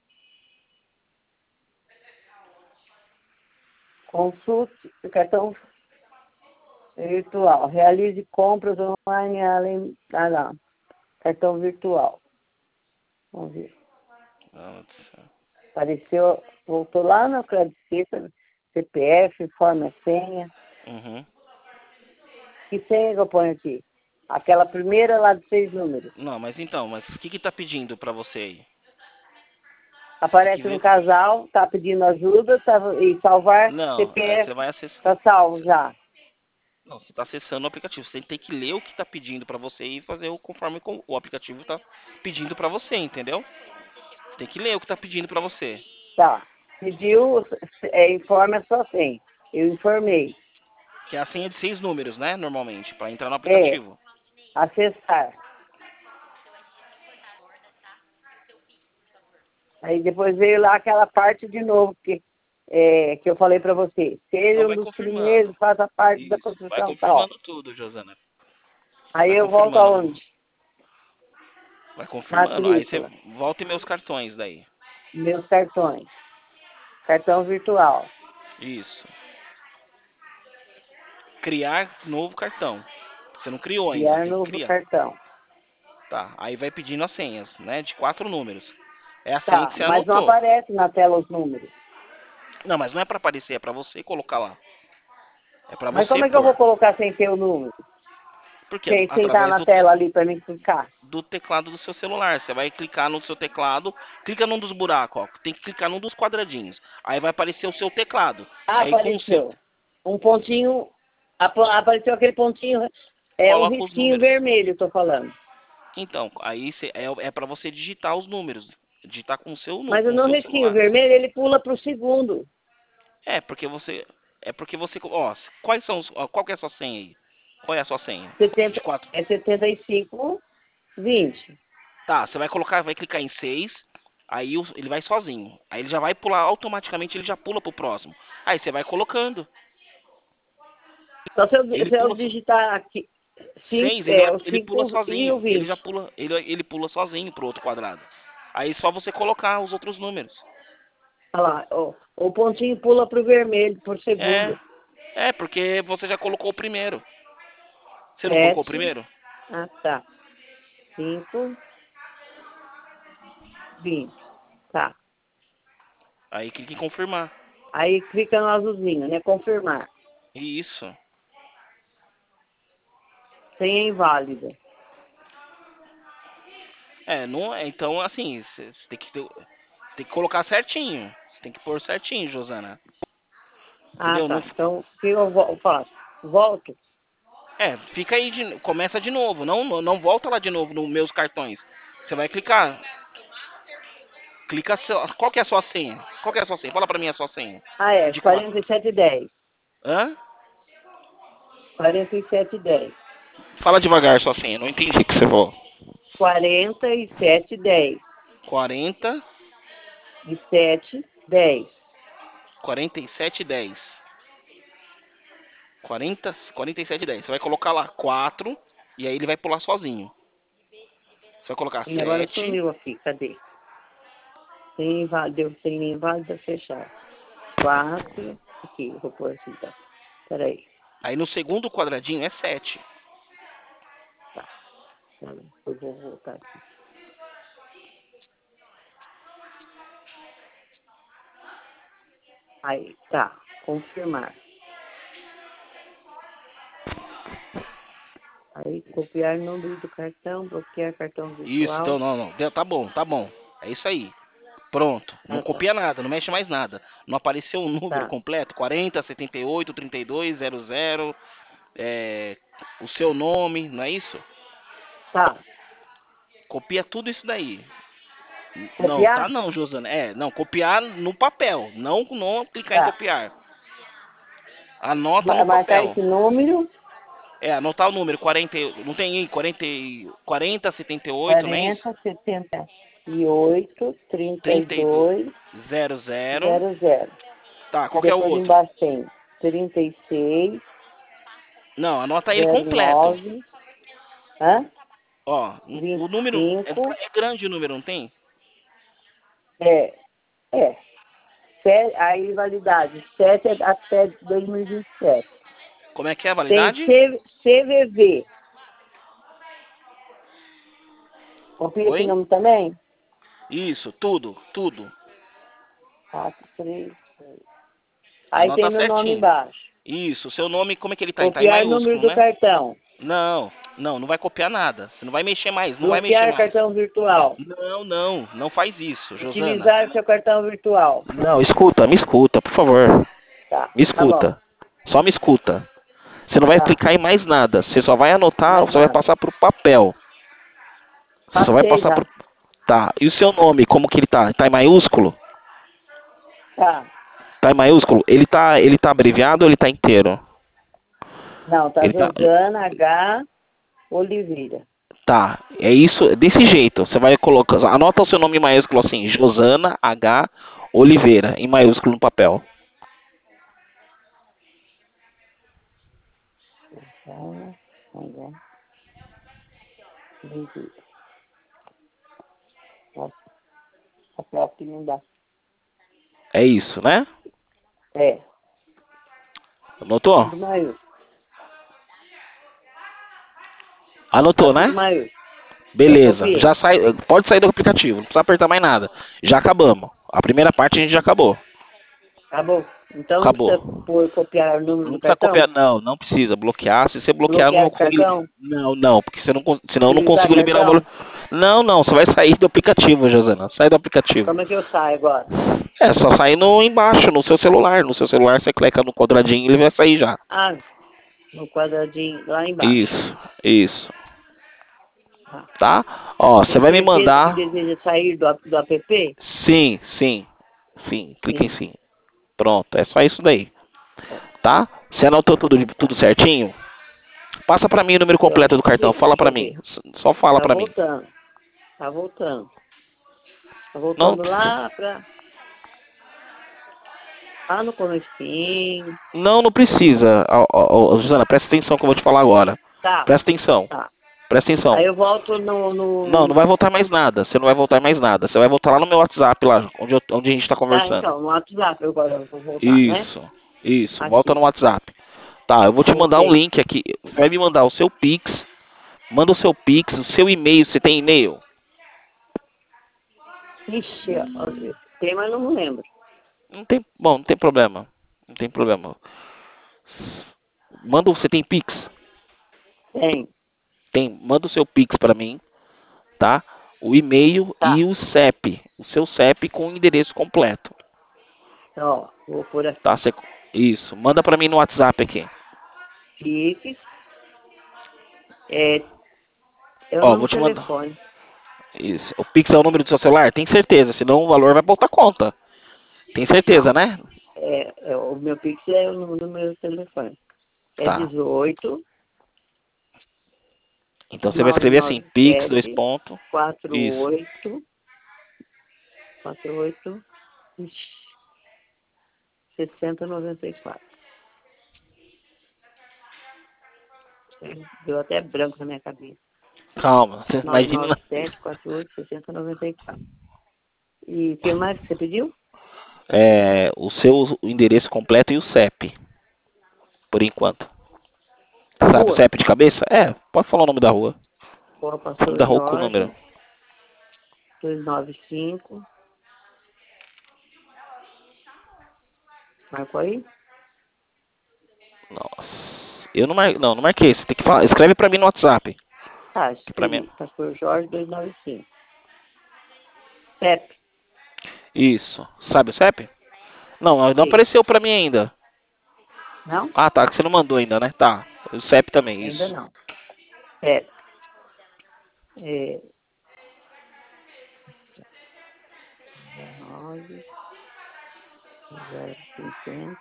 Consulte o cartão virtual. Realize compras online além. Ah, lá. Cartão virtual. Vamos ver. Ah, Apareceu, voltou lá na credicita, C P F, forma e senha. uhum. Que senha que eu ponho aqui? Aquela primeira lá de seis números. Não, mas então, mas o que que tá pedindo para você aí? Tem que Aparece um ver. casal, tá pedindo ajuda tá, e salvar Não, é, C P F, você vai acessar. tá salvo já. Não, você está acessando o aplicativo. Você tem que ler o que está pedindo para você e fazer o conforme com- o aplicativo está pedindo para você, entendeu? Você tem que ler o que está pedindo para você. Tá. Pediu, é, informa a sua senha. Eu informei. Que é a senha de seis números, né? Normalmente, para entrar no É, aplicativo. acessar. Aí depois veio lá aquela parte de novo que, é, que eu falei para você. Então Seja um vai dos confirmando. primeiros, faça parte da Isso. Vai construção tal. confirmando tudo, Josana. Aí Vai eu volto confirmando. aonde? Vai confirmando. Aí você Matrícula. volta em meus cartões daí. Meus cartões. Cartão virtual. Isso. Criar novo cartão. Você não criou ainda, Criar tem que novo criar. cartão. Tá. Aí vai pedindo as senhas, né? De quatro números. É a senha que Tá, você mas não anotou. aparece na tela os números. Não, mas não é para aparecer, é para você colocar lá. É para Mas você como é que eu vou pôr. colocar sem ter o número? Porque Sem, sem estar através na do, tela ali para mim clicar. do teclado do seu celular. Você vai clicar no seu teclado, clica num dos buracos, ó. Tem que clicar num dos quadradinhos. Aí vai aparecer o seu teclado. Ah, Aí com o seu, apareceu. Um pontinho, apa- apareceu aquele pontinho, é um coloca os risquinho números. vermelho, tô falando. Então, aí cê- é, é para você digitar os números. Digitar com o seu, nu- Mas com o no seu risquinho celular. vermelho ele pula pro segundo. É, porque você. É porque você. Ó, quais são os. Ó, qual que é a sua senha aí? Qual é a sua senha? De setenta, quatro. é setenta e cinco, vinte. Tá, você vai colocar, vai clicar em seis, aí o- ele vai sozinho. Aí ele já vai pular automaticamente, ele já pula pro próximo. Aí você vai colocando. Só se eu, Ele se eu pula digitar aqui cinco, seis, ele, é, vai- o ele pula cinco e o sozinho. Ele já vinte. pula, ele, ele pula sozinho pro outro quadrado. Aí só você colocar os outros números. Olha lá, ó, o pontinho pula pro vermelho por É, segundo. é porque você já colocou o primeiro. Você não colocou o Sete. primeiro? Ah, tá. Cinco, vinte. Tá. Aí clica em confirmar. Aí clica no azulzinho, né? Confirmar. Isso. Senha inválida. É, não é. Então, assim, você tem que ter- tem que colocar certinho. Você tem que pôr certinho, Josana. Ah, Entendeu? Não, tá. Então, o que eu vo- faço? Volto? é, fica aí, de, começa de novo. Não, não não volta lá de novo nos meus cartões. Você vai clicar. Clica. seu- Qual que é a sua senha? Qual que é a sua senha? Fala pra mim a sua senha. Ah, é. De quatro. quarenta e sete e dez. Hã? quarenta e sete e dez. Fala devagar a sua senha. Não entendi o que você falou. quarenta e sete e dez. quarenta, E sete, dez. quarenta e sete, dez. quarenta, quarenta e sete, dez. Você vai colocar lá quatro e aí ele vai pular sozinho. Você vai colocar E agora sete. sumiu aqui. Cadê? Senha inválida. Deu senha inválida fechar. quatro. Aqui, eu vou pôr aqui, tá? Peraí. Aí no segundo quadradinho é sete. Tá. Peraí, eu vou voltar aqui. Aí, tá. Confirmar. Aí, copiar o número do cartão, bloquear cartão Isso, então virtual. não, não. Deu- Tá bom, tá bom. É isso aí. Pronto. Não Ah, tá. copia nada, não mexe mais nada. Não apareceu o número Tá. completo? quarenta, setenta e oito, trinta e dois, zero zero. É, o seu nome, não é isso? Tá. Copia tudo isso daí. N- Não, tá Copiar? não, Josana. É, não, copiar no papel. Não, não clicar em Tá. copiar. Anota Vai no marcar papel. esse número. É, anotar o número quarenta, e- não tem aí, quarenta, e- quarenta, setenta e oito, não é isso? quarenta, setenta e oito, trinta e trinta e dois, dois, zero zero. zero zero. Tá, E qual que é o depois outro? embaixo tem trinta e seis, Não, anota ele zero completo. nove, hã? Ó, o vinte e número é, cinco, é grande o número, não tem? é, é. Sé- Aí, validade, sete até dois mil e vinte e sete. Como é que é a Tem validade? C- CVV. Confia esse Oi? nome também? Isso, tudo, tudo. quatro, três, seis. Aí tem Anota meu nome certinho. embaixo. Isso, seu nome, como é que ele tá? Ele tá em Copiar número maiúsculo, do né? cartão. Não, não, não vai copiar nada. Você não vai mexer mais, não vai mexer Bloquear mais. cartão virtual. Não, não, não faz isso, Josana. Utilizar seu cartão virtual. Não, escuta, me escuta, por favor. Tá, Me tá bom. escuta. Só me escuta. Você não vai Tá. clicar em mais nada. Você só vai anotar, Mais você vai nada. passar pro papel. Você só vai Passei passar já. pro... Tá. E o seu nome, como que ele tá? Tá em maiúsculo? Tá. Tá em maiúsculo? Ele tá, ele tá abreviado ou ele tá inteiro? Não, tá Ele tá... Josana H. Oliveira. Tá. É isso, desse jeito. Você vai colocar... Anota o seu nome em maiúsculo assim. Josana H. Oliveira. Em maiúsculo no papel. Josana H. Oliveira. Nossa, papel aqui não dá. É isso, né? É. Anotou? Tudo maiúsculo. Tá Anotou, tudo né? maiúsculo. Já Beleza. copiei. Já sai, pode sair do aplicativo, não precisa apertar mais nada. Já acabamos. A primeira parte a gente já acabou. Acabou. Então não precisa Acabou. pôr, copiar o número Não do precisa cartão? copiar, não, não precisa bloquear. Se você bloquear, eu não Bloquear vou o conseguir. cartão? Não, não, porque você não, con- senão eu não Utilizar consigo liberar o valor. cartão? Não, não, você vai sair do aplicativo, Josana. Sai do aplicativo. Como é que eu saio agora? É, só sair no embaixo, no seu celular. No seu celular você clica no quadradinho e ele vai sair já. Ah, no quadradinho lá embaixo. Isso, isso. Tá. Tá? Ó, você Tem vai me certeza que mandar. deseja sair do, do app? Sim, sim, sim. Clica em Sim. sim. Pronto, é só isso daí. É. Tá? Você anotou tudo, tudo certinho? Passa pra mim o número Eu, completo do cartão. deixa Fala pra eu mim. ver. Só fala Tá pra mim. voltando. Tá voltando. Tá Não, voltando lá pra. Lá no comecinho. não, não precisa. Ó, ó, ó, Suzana, presta atenção que eu vou te falar agora. Tá, Presta atenção. tá. Presta Aí atenção. eu volto no. Não, não no... vai voltar mais nada. Você não vai voltar mais nada. Você vai voltar lá no meu WhatsApp, lá onde, eu- onde a gente tá Tá, conversando. então, no WhatsApp eu agora eu vou voltar, né? Isso, isso. Volta Aqui. no WhatsApp. Tá, eu vou te mandar um Voltei. link aqui. Vai me mandar o seu Pix. Manda o seu Pix, o seu e-mail. Você tem e-mail? Ixi, ó, tem, mas não me lembro. Não tem, bom, não tem problema. Não tem problema. Manda, você tem Pix? Tem. Tem, manda o seu Pix pra mim, tá? O e-mail Tá. e o C E P. O seu C E P com o endereço completo, Então, ó, vou por tá? aqui. Você, isso, manda pra mim no WhatsApp aqui. Pix. É, é o Ó, nome vou do te mandar. telefone. Isso. O Pix é o número do seu celular? Tem certeza, senão o valor vai pra outra conta. Tem certeza, Não. né? É, é, o meu Pix é o número do meu telefone. É Tá. dezoito, Então você vai nove escrever assim, nove Pix, dois sete, pontos. quatro Isso. oito, quatro oito, sessenta noventa e quatro. Deu até branco na minha cabeça. Calma, você nove imagina. nove sete, quatro oito, sessenta noventa e quatro. E o que mais que você pediu? É, o seu endereço completo e o C E P, por enquanto. A Sabe o rua? C E P de cabeça? É, pode falar o nome da rua. Rua O nome Pastor da rua com o número. Jorge, duzentos e noventa e cinco. Marcou aí? Nossa. Eu não, mar... não, não marquei. Você tem que falar. Escreve pra mim no WhatsApp. Tá, Que pra mim. escrevi. Pastor Jorge, duzentos e noventa e cinco. C E P. Isso. Sabe o C E P? Não, não Sei. apareceu pra mim ainda. Não? Ah, tá. Que você não mandou ainda, né? Tá. O C E P também, Ainda isso. não. C E P. É, dezenove, zero cinquenta.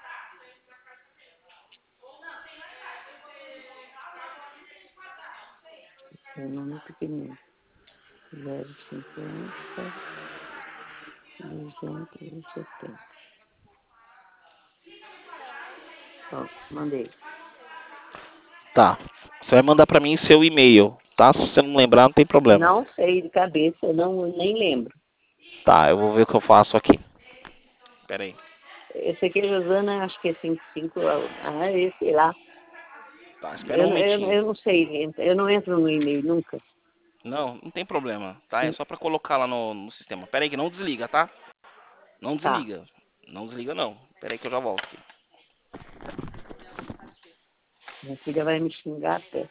É um nome pequenininho. zero cinquenta, duzentos e setenta. Pronto, mandei. Tá. Você vai mandar pra mim seu e-mail, tá? Se você não lembrar, não tem problema. Não sei de cabeça, não, nem lembro. Tá, eu vou ver o que eu faço aqui. Pera aí. Esse aqui, Rosana, acho que é cinco cinco, ah, esse, sei lá. Tá, espera um Eu, eu, momentinho. eu não sei, eu não entro no e-mail nunca. Não, não tem problema, tá? É só pra colocar lá no, no sistema. Pera aí que não desliga, tá? Não Tá, desliga. Não desliga, não. Pera aí que eu já volto aqui. minha filha vai me xingar até.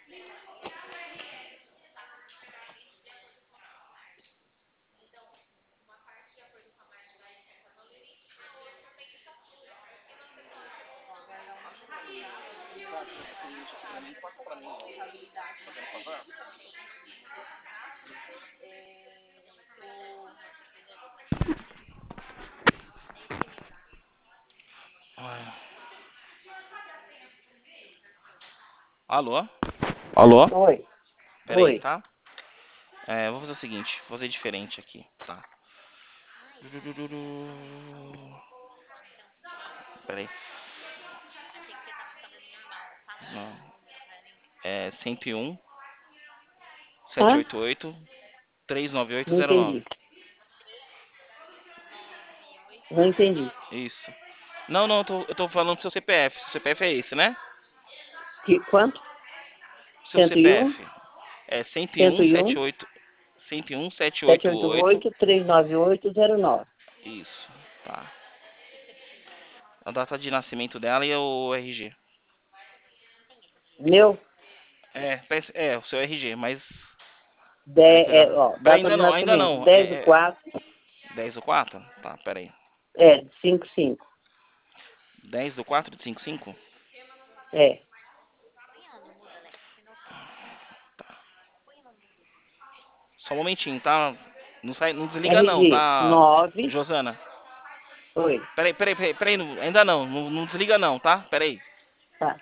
Alô? Alô? Oi. Pera aí, Oi. tá? É, vou fazer o seguinte, vou fazer diferente aqui, tá? Pera aí. Não. É cento e um, Hã? setecentos e oitenta e oito, trezentos e noventa e oito, Não zero nove. entendi. Não entendi. Isso. Não, não, eu tô, eu tô falando do seu C P F. Seu C P F é esse, né? Que, quanto? Seu cento e um, C P F é cento e um, cento e um, setenta e oito, cento e um, sete setecentos e oitenta e oito oito. oito, três nove oito, zero nove. Isso, tá. A data de nascimento dela e o R G. Meu, É, parece- é, o seu R G, mas. de, Peraí que eu é, já. ó, Peraí, data ainda de não, ainda nascimento, não. dez do É, é quatro, dez do quatro? Tá, peraí. é, cinco cinco. dez do quatro de cinquenta e cinco? É, Só um momentinho, tá? Não sai, não desliga não, R G tá, nove. Josana? Oi, Peraí, peraí, peraí, peraí, não- ainda não, não, não desliga não, tá? Peraí. tá.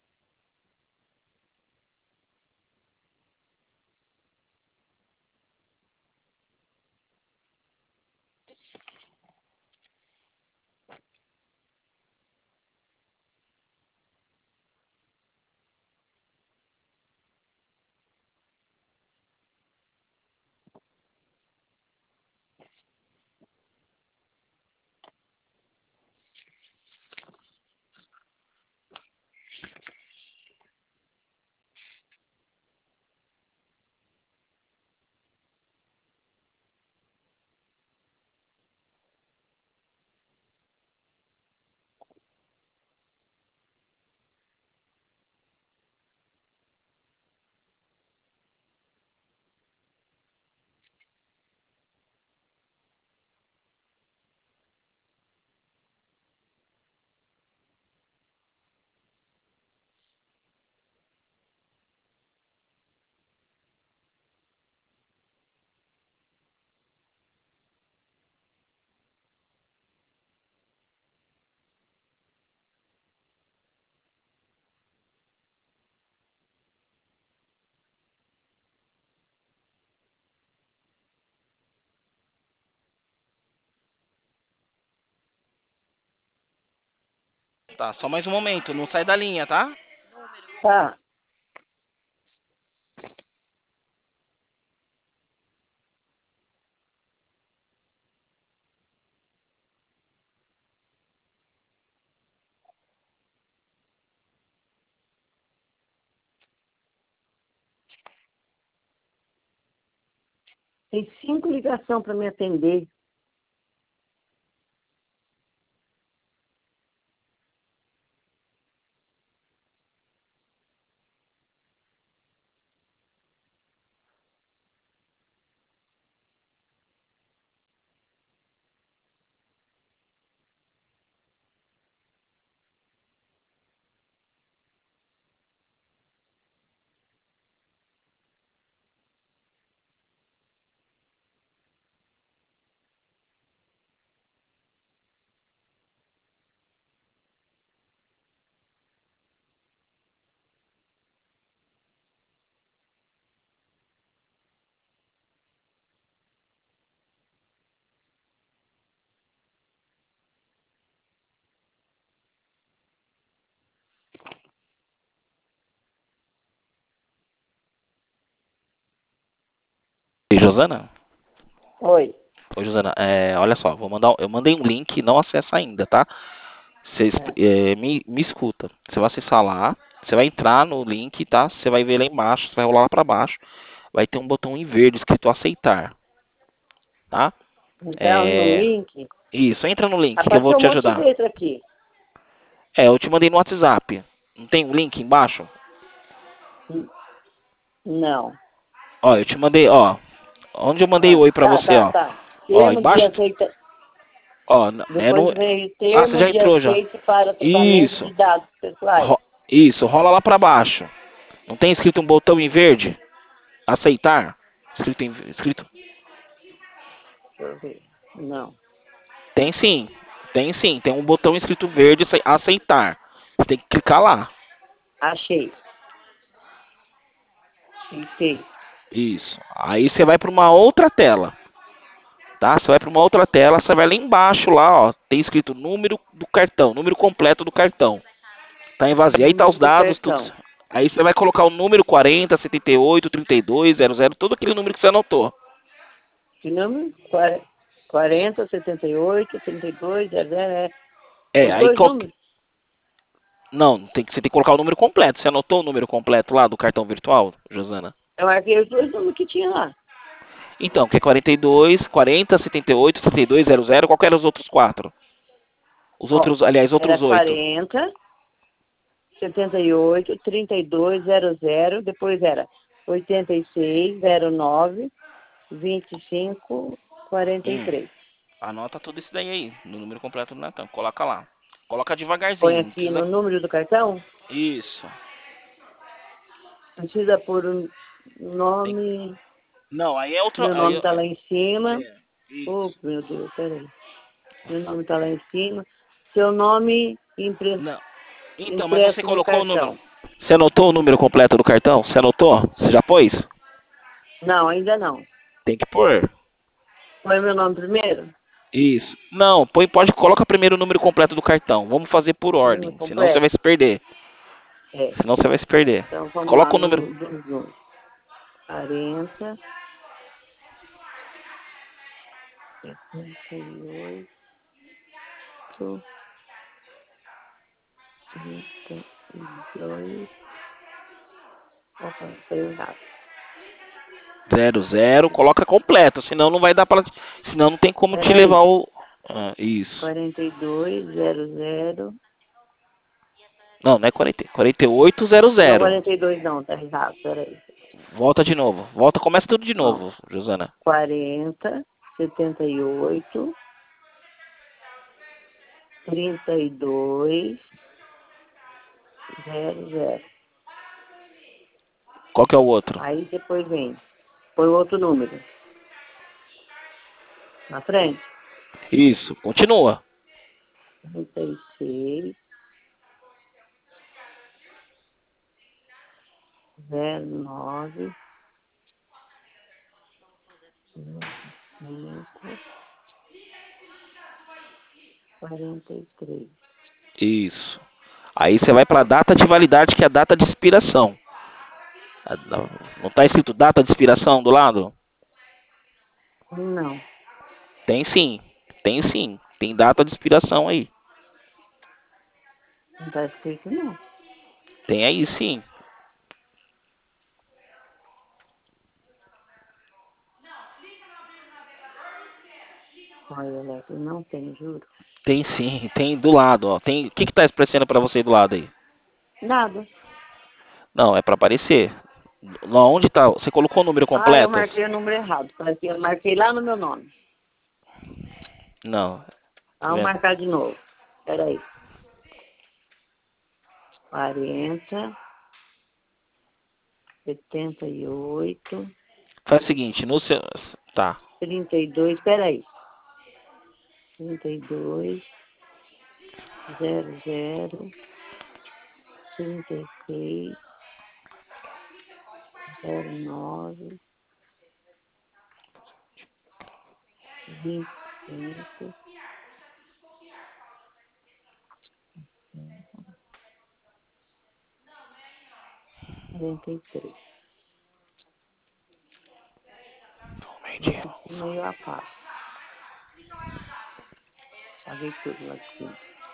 Tá, só mais um momento, não sai da linha, tá? Tá. Tem cinco ligações para me atender. E Josana? Oi. Ô, Josana, é, olha só, vou mandar, eu mandei um link, não acessa ainda, tá? Você É. é, me, me escuta. Você vai acessar lá, você vai entrar no link, tá? Você vai ver lá embaixo, você vai rolar lá pra baixo, vai ter um botão em verde escrito aceitar, tá? Entrar no É, link. isso, entra no link que eu vou Apareceu um te monte de ajudar. letra aqui. É, eu te mandei no WhatsApp. Não tem um link embaixo? Não. Ó, eu te mandei, ó. Onde eu mandei Ah, oi pra tá, você, tá, ó. tá. Ó, Termo de embaixo. aceita... Ó, n- é Depois no. veio Ah, você termo já de entrou já. aceite para tratamento Isso. de dados pessoais. Ro- Isso, rola lá pra baixo. Não tem escrito um botão em verde? Aceitar? Escrito em. Escrito. Deixa eu ver. Não. Tem sim. Tem sim. Tem um botão escrito verde, ace- aceitar. Você tem que clicar lá. Achei. Cliquei. Isso. Aí você vai para uma outra tela. Tá? Você vai para uma outra tela, você vai lá embaixo lá, ó. Tem escrito número do cartão, número completo do cartão. Tá em vazio. Aí tá os Número do dados, tudo. cartão. Aí você vai colocar o número quarenta, setenta e oito, trinta e dois, zero zero, todo aquele número que você anotou. Que número? Qua- quarenta, setenta e oito, trinta e dois, zero zero, é. É, Os aí dois qual... números? Não, tem que, você tem que colocar o número completo. Você anotou o número completo lá do cartão virtual, Josana? Eu marquei os dois números que tinha lá. Então, que é quarenta e dois, quarenta, setenta e oito, setenta e dois, zero zero, qual que eram os outros quatro? Os Ó, outros, aliás, era outros oito. quarenta, setenta e oito, trinta e dois, zero zero, depois era oitenta e seis, zero nove, vinte e cinco, quarenta e Hum, três. anota tudo isso daí aí, no número completo do Natan. Coloca lá. Coloca Põe devagarzinho, não aqui no precisa... número do cartão, Isso. precisa pôr o Tem... nome, Não, aí é outro... meu Aí... nome é- tá lá em cima. é, Oh, isso. meu Deus, peraí. Meu nome tá lá em cima. Seu nome impre- Não. Então, mas você impresso no colocou o número. cartão. Você anotou o número completo do cartão? Você anotou? Você já pôs? Não, ainda não. Tem que pôr. Põe meu nome primeiro? Isso. Não, põe, pode, coloca primeiro o número completo do cartão. Vamos fazer por Número ordem, senão você completo. vai se perder. É. Senão você vai se perder. Então vamos lá, Coloca o número. número dos números. quarenta, setenta e oito, trinta e dois. Opa, saiu errado. Zero zero, coloca completo, senão não vai dar para, senão não tem como te Peraí. levar o, ah, isso. quarenta e dois, zero zero. Não, não é quarenta, quarenta e oito zero Não, zero. quarenta e dois não, tá errado. Peraí. Volta de novo. Volta, começa tudo de Ó, novo, Josana. quarenta, setenta e oito, trinta e dois, zero zero. Qual que é o outro? Aí depois vem. Põe outro número. Na frente. Isso, continua. trinta e seis, zero nove, cinco, quarenta e três. Isso. Aí você vai para a data de validade, que é a data de expiração. A- Não está escrito data de expiração do lado? Não, Tem sim, tem sim. Tem data de expiração aí. não tá escrito não. Tem aí sim. Olha, Alex, não tem, juro. Tem sim, tem do lado, ó. Tem, o que que tá aparecendo para você do lado aí? Nada. Não, é para aparecer. Lá onde tá? Você colocou o número Ah, eu completo? marquei o número errado. Parece que eu marquei lá no meu nome. Não, tá Vamos vendo? marcar de novo. Peraí. quarenta, setenta e oito, Faz o seguinte, no seu, tá. trinta e dois, peraí. trinta e dois, zero zero, trinta e seis, zero nove, vinte e cinco, quarenta e três. Repetir meio a passo. Paguei tudo lá de cima.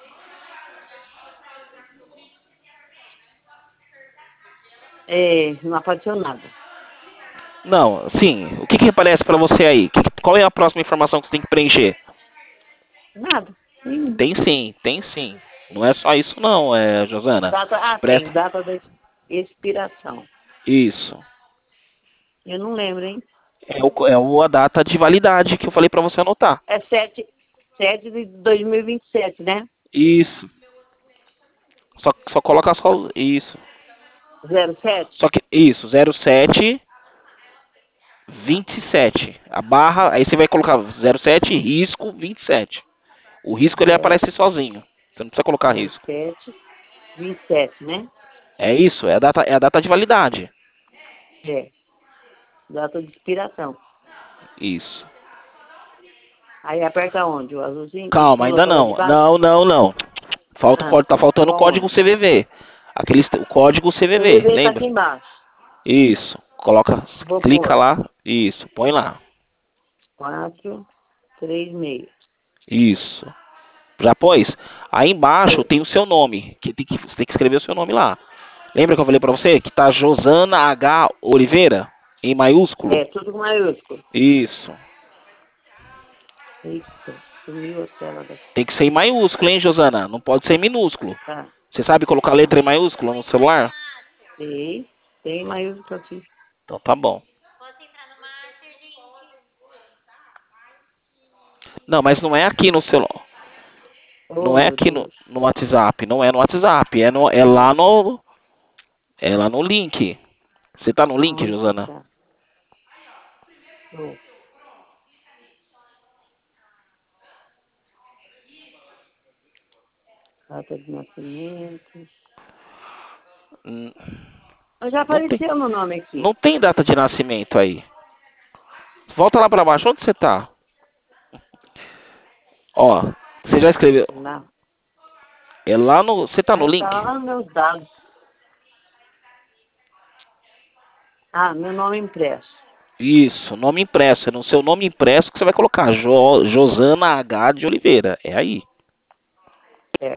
É, não apareceu nada. Não, sim. O que que aparece para você aí? Que- qual é a próxima informação que você tem que preencher? Nada. Nenhum. Tem sim, tem sim. Não é só isso não, é, Josana. Data, ah, tem, Presta. data da expiração. Isso. Eu não lembro, hein? É, o, é o- a data de validade que eu falei pra você anotar. É sete, sete de dois mil e vinte e sete, né? Isso. Só, só coloca só isso. Zero sete. Só que isso, zero sete vinte e sete. A barra, aí você vai colocar zero sete risco vinte e sete. O risco ele Zero, aparece sozinho. Você não precisa colocar zero risco. sete vinte e sete, né? É isso, é a data, é a data de validade. É. Data de expiração. Isso. Aí aperta onde? O azulzinho? Calma, Pula ainda para lá de não. baixo? Não, não, não. Falta, o Ah, có- tá faltando o pula código onde? C V V. Aquele, o código C V V, C V V tá aqui lembra? embaixo. Isso. Coloca, Vou clica pôr. lá. Isso, põe lá. Quatro, três, meio. Isso. Já pôs? Aí embaixo Pôs. tem o seu nome. Que tem que, você tem que escrever o seu nome lá. Lembra que eu falei pra você que tá Josana H. Oliveira? Em maiúsculo? É, tudo com maiúsculo. Isso. Eita, sumiu a tela daqui. Tem que ser em maiúsculo, hein, Josana? Não pode ser em minúsculo. Tá, Você sabe colocar letra em maiúsculo no celular? sei. Tem maiúsculo aqui. Então tá bom. Não, mas não é aqui no celular. Oh, Não é meu aqui no, Deus. no WhatsApp. Não é no WhatsApp. É, no, é lá no. É lá no link. Você tá no link, Aonde que Josana? tá? Oh. Data de nascimento. Hum, Mas já Não tem, apareceu meu nome aqui. não tem data de nascimento aí. Volta lá pra baixo. Onde você tá? Ó, você já escreveu. Lá. É lá no. Você tá no Mas link? tá lá nos meus dados. Ah, meu nome impresso. Isso, nome impresso. É no seu nome impresso que você vai colocar. Jo, Josana H. de Oliveira. É aí. É.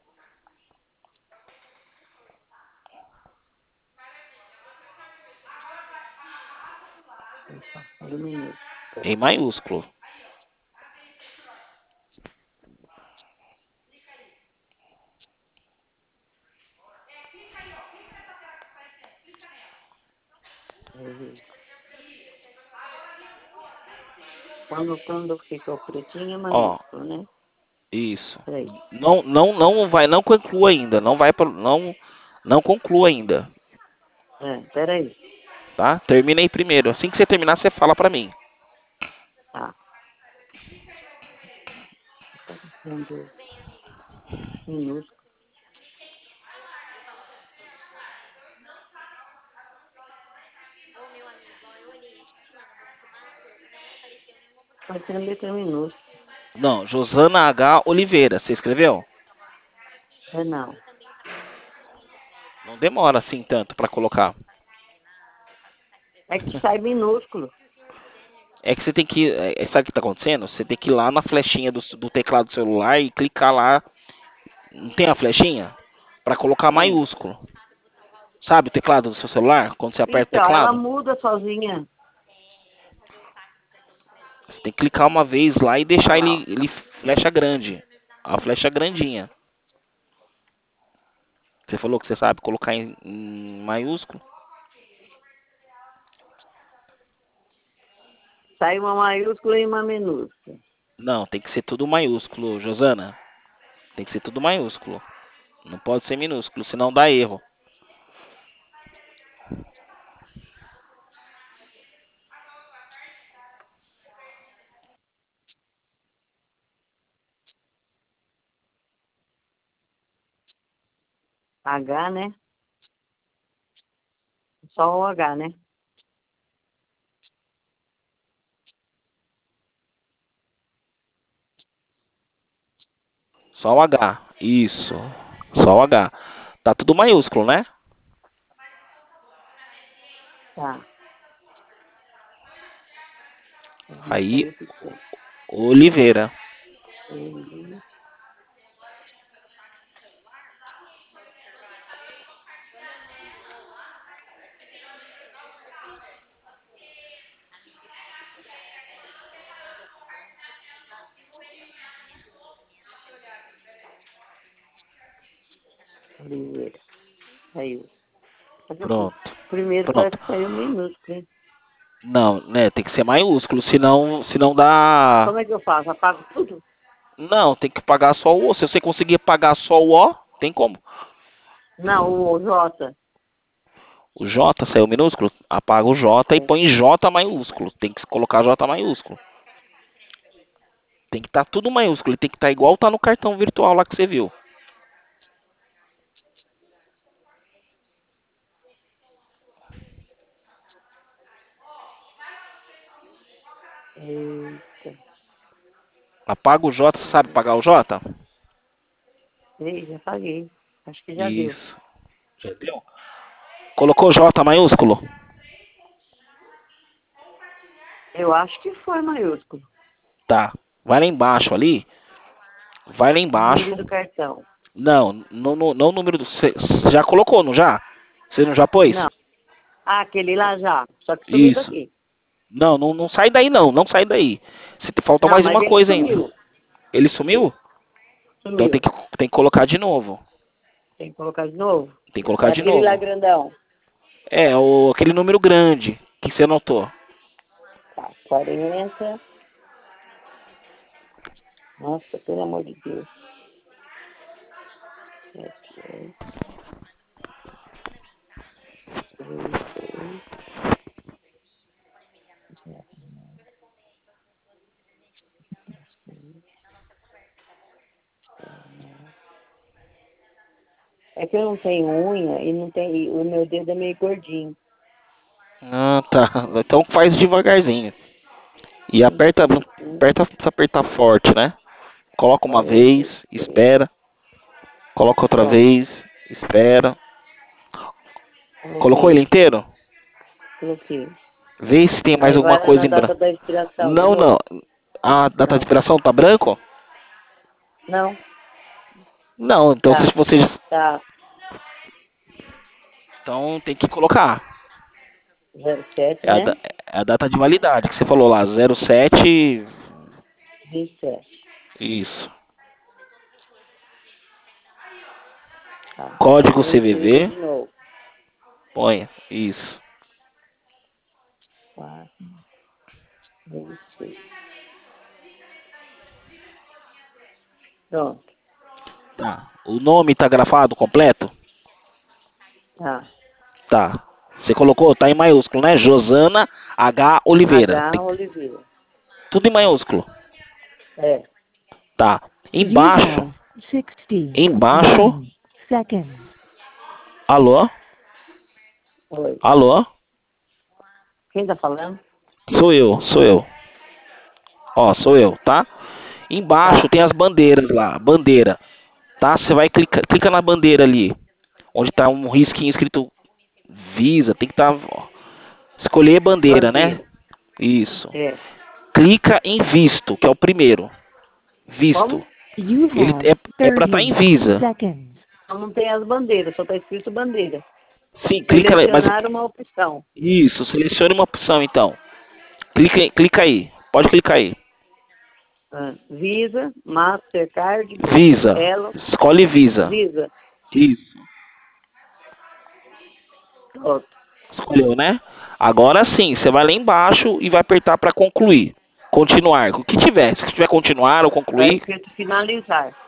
Só um minuto. Em maiúsculo. Quando, quando ficou pretinho é Ó, maiúsculo, né? isso. Peraí. Não, não, não vai, não conclua ainda. Não vai para, não, não conclua ainda. É, peraí. Tá? Termina aí primeiro. Assim que você terminar, você fala pra mim. Tá. Tá ficando minúsculo. Vai ser letra minúscula. Não, Josana H. Oliveira. Você escreveu? É não. Não demora assim tanto pra colocar. É que sai minúsculo. É que você tem que. É, sabe o que tá acontecendo? Você tem que ir lá na flechinha do, do teclado do celular e clicar lá. Não tem a flechinha? Pra colocar Tem. maiúsculo. Sabe o teclado do seu celular? Quando você aperta o Então, ela teclado? muda sozinha. Você tem que clicar uma vez lá e Olha deixar lá, ele, ó. ele flecha grande. A flecha grandinha. Você falou que você sabe colocar em, em maiúsculo? Sai uma maiúscula e uma minúscula. Não, tem que ser tudo maiúsculo, Josana. Tem que ser tudo maiúsculo. Não pode ser minúsculo, senão dá erro. H, né? Só o H, né? Só o H. Isso. Só o H. Tá tudo maiúsculo, né? Tá. Aí, Aí ficou. Oliveira. Oliveira. Saiu. Mas o Pronto. primeiro Pronto. parece que saiu minúsculo, hein? Não, né? Tem que ser maiúsculo, senão, senão dá. Como é que eu faço? Apago tudo? Não, tem que pagar só o O. Se você conseguir pagar só o O, tem como. Não, o J. O J saiu minúsculo, apaga o J e É. põe J maiúsculo. Tem que colocar J maiúsculo. Tem que estar tudo maiúsculo. Ele tem que estar igual tá no cartão virtual lá que você viu. Eita. Apaga o J, você sabe pagar o J? Ei, já paguei. Acho que já deu. Isso. Já deu? Colocou J maiúsculo? Eu acho que foi maiúsculo. Tá. Vai lá embaixo ali. Vai lá Número embaixo. do cartão. Não, não, não, não o número do. Você já colocou, não já? Você não já pôs? Não. Ah, aquele lá já. Só que sumiu Isso. daqui. Não, não, não sai daí não, não sai daí. Você te- falta Não, mais mas uma ele coisa ainda. sumiu. Ele sumiu? Então tem Sumiu. que, tem que colocar de novo. Tem que colocar de novo? Tem que colocar É de aquele lá novo. grandão. É, o, aquele número grande que você anotou. Tá, quarenta. Nossa, pelo amor de Deus. Sete, oito, três, seis, é que eu não tenho unha e não tem, e o meu dedo é meio gordinho. Ah, tá. Então faz devagarzinho. E aperta, não aperta, precisa apertar forte, né? Coloca uma quarenta e vez, três. espera. Coloca outra Pronto, vez, espera. Colocou ele coloquei. inteiro? Coloquei. Vê se tem mais Aí alguma vai lá na coisa em branco. data da expiração de Não, não. novo. A data de Não. expiração tá branco? Não. Não, então se Tá. você. Tá. Então tem que colocar. Zero sete, É a, da- né? é a data de validade que você falou lá, zero sete. Vinte e sete. Isso. Tá. Código Agora eu escrevo C V V. de novo. Põe. Isso. Quatro, dois, seis. Pronto. Tá. O nome tá grafado completo? Tá. Tá. Você colocou? Tá em maiúsculo, né? Josana H. Oliveira. H. Tem- Oliveira. tudo em maiúsculo. É. Tá. You Embaixo. have sixty Embaixo. one seconds. Alô? Oi. Alô? Quem tá falando? Sou eu, sou eu. Ó, sou eu, tá? Embaixo Tá. tem as bandeiras lá. Bandeira. Tá? Você vai clicar, clica na bandeira ali. Onde tá um risquinho escrito Visa. Tem que estar. Tá, escolher bandeira, né? Bandeira. Isso. É. Clica em visto, que é o primeiro. Visto. Como? You Ele have é, é pra estar tá em thirty Visa. seconds. Então não tem as bandeiras, só tá escrito bandeira. Sim, clica, mas Selecionar uma opção. isso, selecione uma opção então. Clica, clica aí. Pode clicar aí. Ah, Visa, Mastercard, Visa. Elo, Escolhe Visa. Visa. Isso. Pronto. Escolheu, né? Agora sim, você vai lá embaixo e vai apertar para concluir. Continuar. O que tiver. Se tiver continuar ou Tá concluir, escrito finalizar.